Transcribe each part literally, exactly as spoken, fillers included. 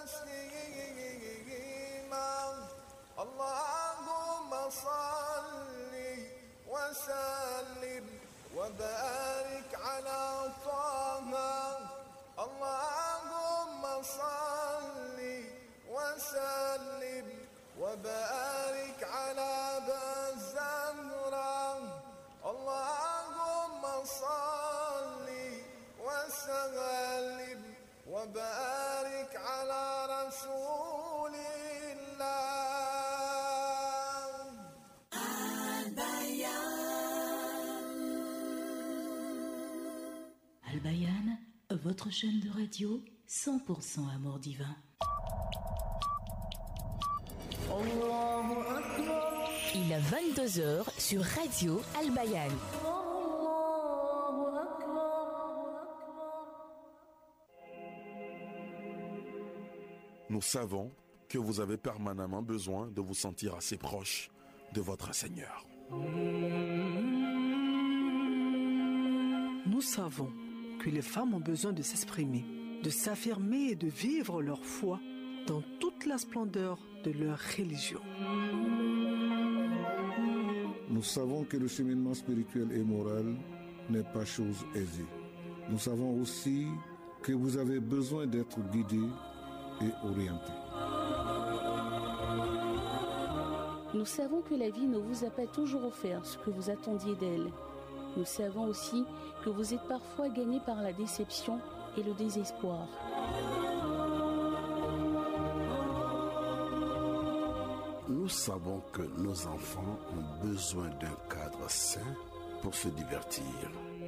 تسليما اللهم صل وسلم وبارك على طه اللهم صل وسلم وبارك على الزهرة اللهم صل وسلم وبارك على رسول الله. Al-Bayan, votre chaîne de radio cent pour cent amour divin. Il est vingt-deux heures sur Radio Al-Bayan. Nous savons que vous avez permanemment besoin de vous sentir assez proche de votre Seigneur. Nous savons que les femmes ont besoin de s'exprimer, de s'affirmer et de vivre leur foi dans toute la splendeur de leur religion. Nous savons que le cheminement spirituel et moral n'est pas chose aisée. Nous savons aussi que vous avez besoin d'être guidés et orientés. Nous savons que la vie ne vous a pas toujours offert ce que vous attendiez d'elle. Nous savons aussi que vous êtes parfois gagné par la déception et le désespoir. Nous savons que nos enfants ont besoin d'un cadre sain pour se divertir.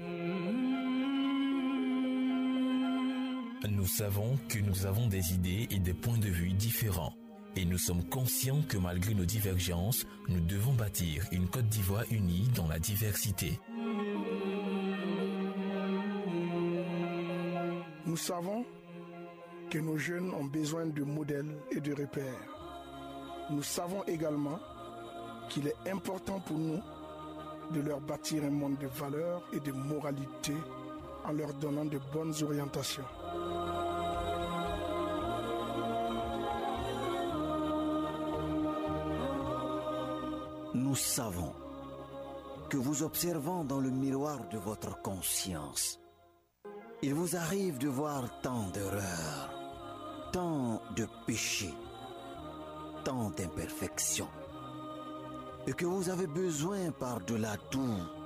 Nous savons que nous avons des idées et des points de vue différents. Et nous sommes conscients que malgré nos divergences, nous devons bâtir une Côte d'Ivoire unie dans la diversité. Nous savons que nos jeunes ont besoin de modèles et de repères. Nous savons également qu'il est important pour nous de leur bâtir un monde de valeurs et de moralité en leur donnant de bonnes orientations. Nous savons que vous observant dans le miroir de votre conscience, il vous arrive de voir tant d'erreurs, tant de péchés, tant d'imperfections, et que vous avez besoin par-delà tout